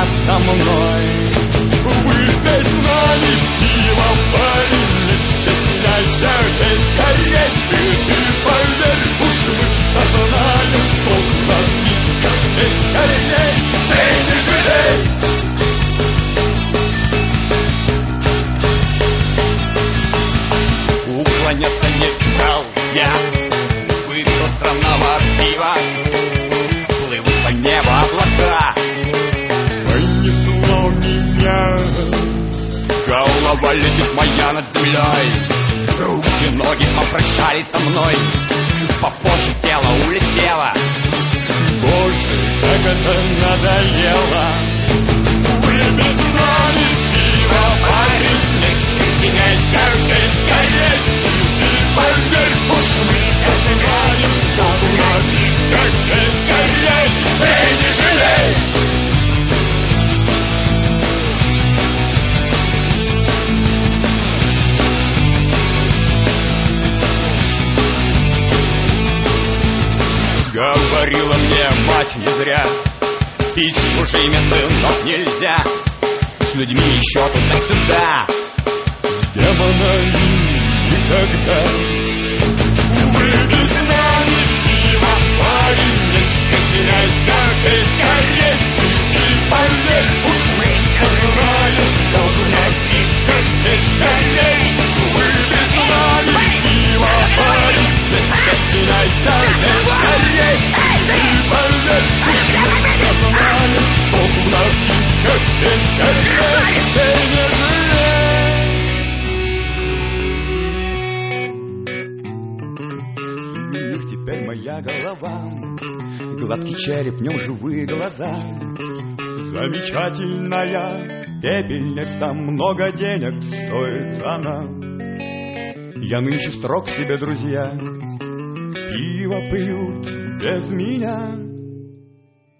со мной. Выпей с нами пиво, парень, не стесняйся, пей скорей. Ты поверь, уж мы знаем толк в напитках. Пей скорей, пей, не жалей. Уклоняться не стал я, выпил странного пива. Плывут по небу облака, понесло меня. Голова летит моя над землей, руки, ноги попрощались со мной. Попозже тело улетело. Боже, как это надоело. Выпей с нами пиво, парень, не стесняйся, пей скорей. Ты поверь, уж мы это знаем, толк в напитках. Пей скорей, пей, не жалей. Говорила мне мать не зря, пить с чужими, сынок, нельзя. С людьми еще туда-сюда, с демонами никогда. Выпей с нами пиво, парень, не стесняйся, пей скорей. Ты поверь, уж мы знаем, толк в напитках. Пей скорей. Выпей с нами пиво, парень, не стесняйся, пей скорей. Ты поверь, уж мы знаем, толк в напитках. Пей скорей, пей, не жалей. Мир теперь моя голова, гладкий череп, в нем живые глаза. Замечательная пепельница, много денег стоит она. Я нынче строг себе, друзья, пиво пьют без меня.